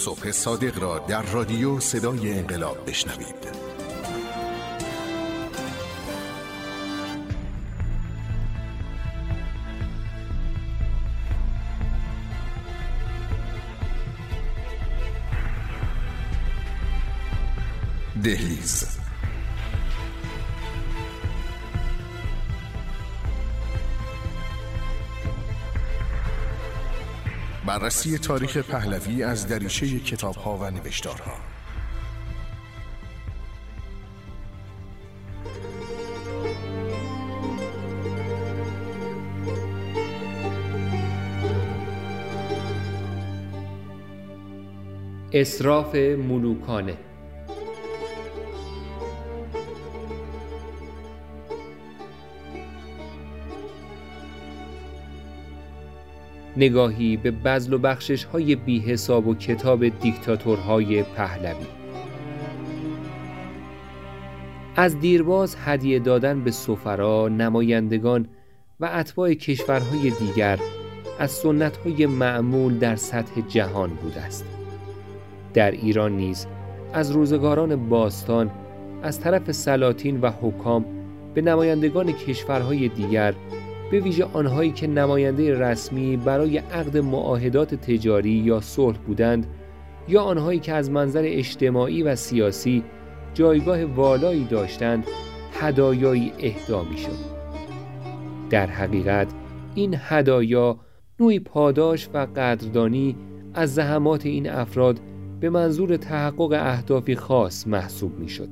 صبح صادق را در رادیو صدای انقلاب بشنوید. دهلیز. بررسی تاریخ پهلوی از دریچه کتاب‌ها و نوشتارها. اسراف ملوکانه. نگاهی به بذل و بخشش‌های بی‌حساب و کتاب دیکتاتورهای پهلوی. از دیرباز هدیه دادن به سفرا، نمایندگان و اتباع کشورهای دیگر از سنت‌های معمول در سطح جهان بوده است. در ایران نیز از روزگاران باستان از طرف سلاطین و حکام به نمایندگان کشورهای دیگر، به ویژه آنهایی که نماینده رسمی برای عقد معاهدات تجاری یا صلح بودند یا آنهایی که از منظر اجتماعی و سیاسی جایگاه والایی داشتند، هدایایی اهدا می‌شد. در حقیقت این هدایا نوعی پاداش و قدردانی از زحمات این افراد به منظور تحقق اهدافی خاص محسوب می‌شد.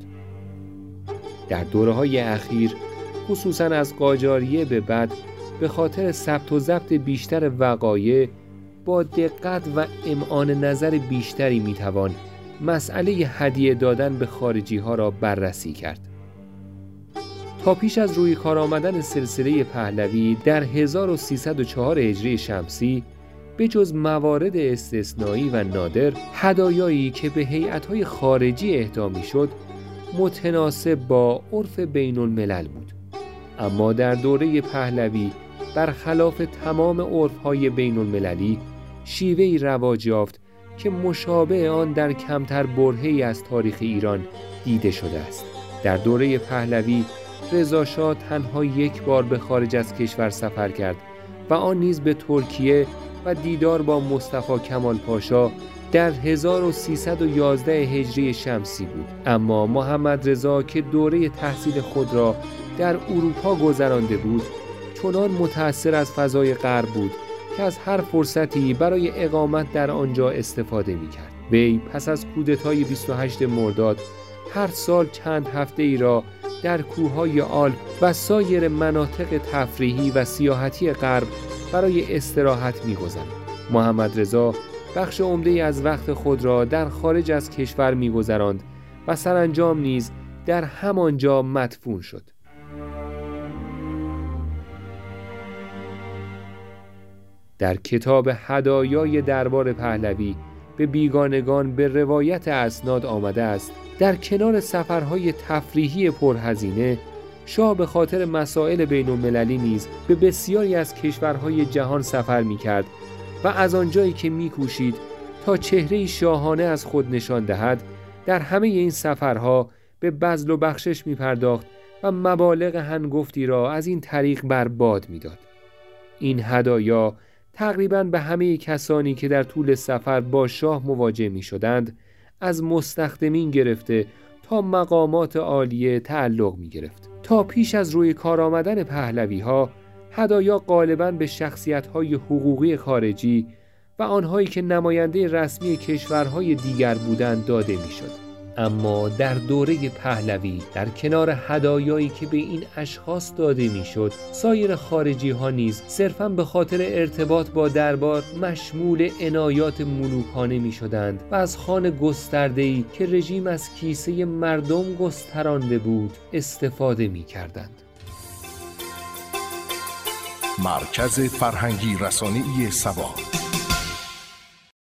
در دوره‌های اخیر، خصوصاً از قاجاریه به بعد، به خاطر ثبت و ضبط بیشتر وقایع با دقت و امعان نظر بیشتری میتوان مسئله هدیه دادن به خارجی ها را بررسی کرد. تا پیش از روی کار آمدن سلسله پهلوی در 1304 هجری شمسی، به جز موارد استثنایی و نادر، هدایایی که به هیئت‌های خارجی اهدا می‌شد متناسب با عرف بین الملل بود. اما در دوره پهلوی برخلاف تمام عرف‌های بین المللی شیوهی رواج یافت که مشابه آن در کمتر برهه‌ای از تاریخ ایران دیده شده است. در دوره پهلوی رضا شاه تنها یک بار به خارج از کشور سفر کرد و آن نیز به ترکیه و دیدار با مصطفی کمال پاشا در 1311 هجری شمسی بود. اما محمد رضا که دوره تحصیل خود را در اروپا گذرانده بود، چنان متأثر از فضای غرب بود که از هر فرصتی برای اقامت در آنجا استفاده می‌کرد. وی پس از کودتای 28 مرداد هر سال چند هفته ای را در کوههای آلپ و سایر مناطق تفریحی و سیاحتی غرب برای استراحت می‌گذراند. محمد رضا بخش عمده‌ای از وقت خود را در خارج از کشور می‌گذراند و سرانجام نیز در همانجا مدفون شد. در کتاب هدایای دربار پهلوی به بیگانگان به روایت اسناد آمده است در کنار سفرهای تفریحی پرهزینه، شاه به خاطر مسائل بین المللی نیز به بسیاری از کشورهای جهان سفر می کرد و از آنجایی که می کوشید تا چهره شاهانه از خود نشان دهد، در همه این سفرها به بذل و بخشش می پرداخت و مبالغ هنگفتی را از این طریق برباد می داد. این هدایا تقریباً به همه کسانی که در طول سفر با شاه مواجه می شدند، از مستخدمین گرفته تا مقامات عالیه تعلق می گرفت. تا پیش از روی کار آمدن پهلوی ها، هدایا غالباً به شخصیت های حقوقی خارجی و آنهایی که نماینده رسمی کشورهای دیگر بودند داده می شد. اما در دوره پهلوی در کنار هدایایی که به این اشخاص داده میشد، سایر خارجی ها نیز صرفاً به خاطر ارتباط با دربار مشمول عنایات ملوکانه می شدند و از خوان گسترده‌ای که رژیم از کیسه مردم گسترانده بود استفاده می کردند. مرکز فرهنگی رسانه‌ای سبا.